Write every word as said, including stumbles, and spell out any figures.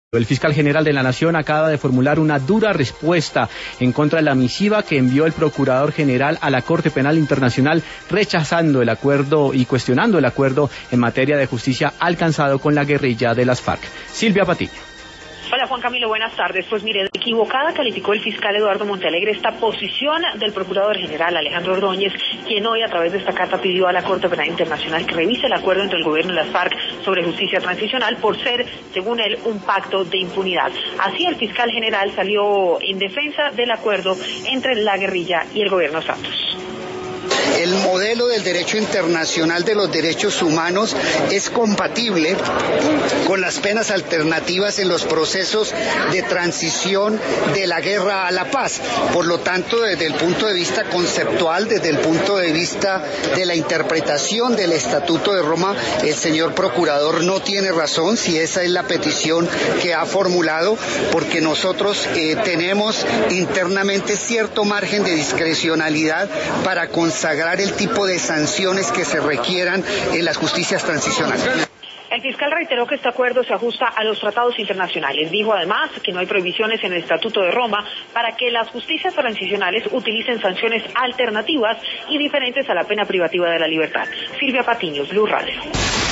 El fiscal general de la Nación acaba de formular una dura respuesta en contra de la misiva que envió el procurador general a la Corte Penal Internacional, rechazando el acuerdo y cuestionando el acuerdo en materia de justicia alcanzado con la guerrilla de las FARC. Silvia Patiño. Hola Juan Camilo, buenas tardes. Pues mire, equivocada calificó el fiscal Eduardo Montealegre esta posición del procurador general Alejandro Ordóñez, quien hoy a través de esta carta pidió a la Corte Penal Internacional que revise el acuerdo entre el gobierno y las FARC sobre justicia transicional por ser, según él, un pacto de impunidad. Así el fiscal general salió en defensa del acuerdo entre la guerrilla y el gobierno Santos. El modelo del derecho internacional de los derechos humanos es compatible con las penas alternativas en los procesos de transición de la guerra a la paz. Por lo tanto, desde el punto de vista conceptual, desde el punto de vista de la interpretación del Estatuto de Roma, el señor procurador no tiene razón si esa es la petición que ha formulado, porque nosotros eh, tenemos internamente cierto margen de discrecionalidad para consagrar el tipo de sanciones que se requieran en las justicias transicionales. El fiscal reiteró que este acuerdo se ajusta a los tratados internacionales. Dijo además que no hay prohibiciones en el Estatuto de Roma para que las justicias transicionales utilicen sanciones alternativas y diferentes a la pena privativa de la libertad. Silvia Patiño, Blue Radio.